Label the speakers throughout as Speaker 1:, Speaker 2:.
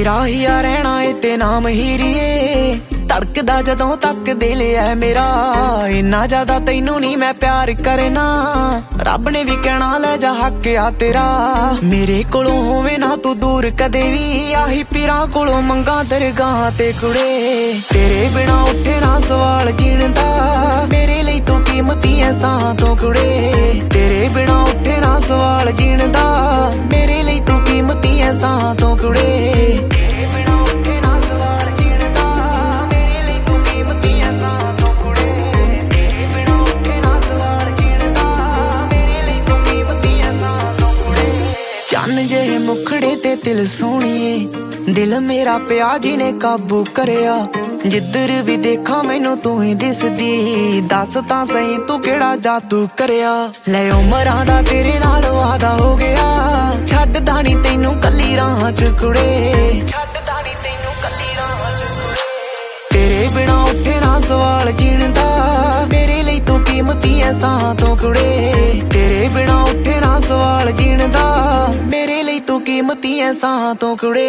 Speaker 1: तेरा ही आ रहना ए ते नाम हीरिए धड़कदा जदों तक दिल है मेरा इन्ना ज्यादा तैनू नहीं मैं प्यार करना रब ने भी कहना ले जा हक आ तेरा मेरे कोलों होवे ना तू दूर कदे भी आही पीरां कोलों मंगा दरगाह ते कुड़े तेरे बिना उठे ना सवाल जीण दा मेरे लिए तू कीमती है सां तो कुड़े तेरे बिना उठे ना सवाल जीण दा मेरे लिए तू कीमती है सां तो कुड़े तेरे बिना उठे ना सवाल जीण दा मेरे लिए तू कीमती है सां तो कुड़े तेरे बिना उठे ना सवाल जीण दा मेरे लिए तू कीमती है सां तो कुड़े चन्न जे मुखड़े ते दिल सोहणीए दिल मेरा पिया जी ने काबू करिया जिधर भी देखा मैनू तू ही दिसदी दस तां सही तू केड़ा जादू करिया ले उमरां दा तेरे नाल वादा हो गया छड्डदा नी तैनू कल्ली राह च कुड़े छड्डदा नी तैनू कल्ली राह च कुड़े तेरे बिना उठे ना सवाल जीण दा मेरे लिए तू कीमती है सां तो कुड़े तेरे बिना उठे ना सवाल जीण दा मेरे लिए तू कीमती है सां तो कुड़े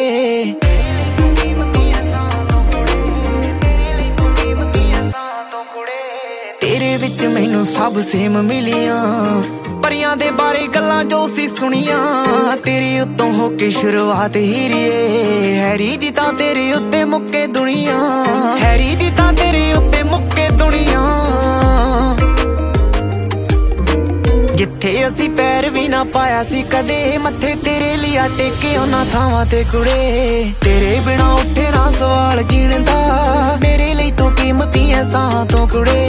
Speaker 1: तेरे विच मैनू सब सेम मिलियां परियां दे बारे गल्लां जो सी सुनियां तेरे उत्तों होके शुरुआत हीरिए हैरी दी तां तेरे उत्ते मुक्के दुनिया हैरी दी तां तेरे उत्ते मुक्के दुनिया जिथे असी पैर भी ना पाया सी कदे मत्थे तेरे लिया टेके उन्हां थावां ते कुड़े तेरे बिना उठे ना सवाल जीण दा मेरे लिए तू कीमती है सां तो कुड़े